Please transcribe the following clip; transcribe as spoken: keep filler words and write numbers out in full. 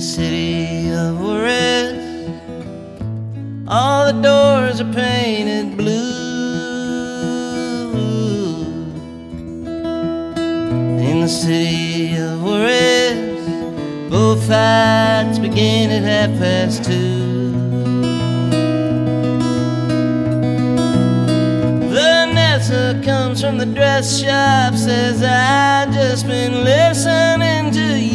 city of Juarez, all the doors are painted blue. In the city of Juarez, bullfights begin at half past two. Vanessa comes from the dress shop, says, I just been listening to you.